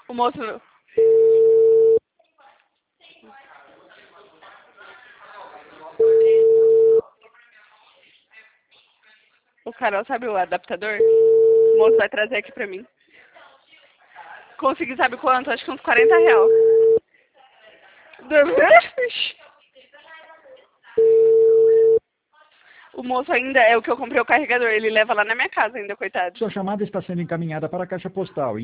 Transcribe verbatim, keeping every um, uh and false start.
O moço... O Carol, sabe o adaptador? O moço vai trazer aqui pra mim. Consegui, sabe quanto? Acho que uns quarenta real. O moço ainda é o que eu comprei o carregador. Ele leva lá na minha casa ainda, coitado. Sua chamada está sendo encaminhada para a caixa postal.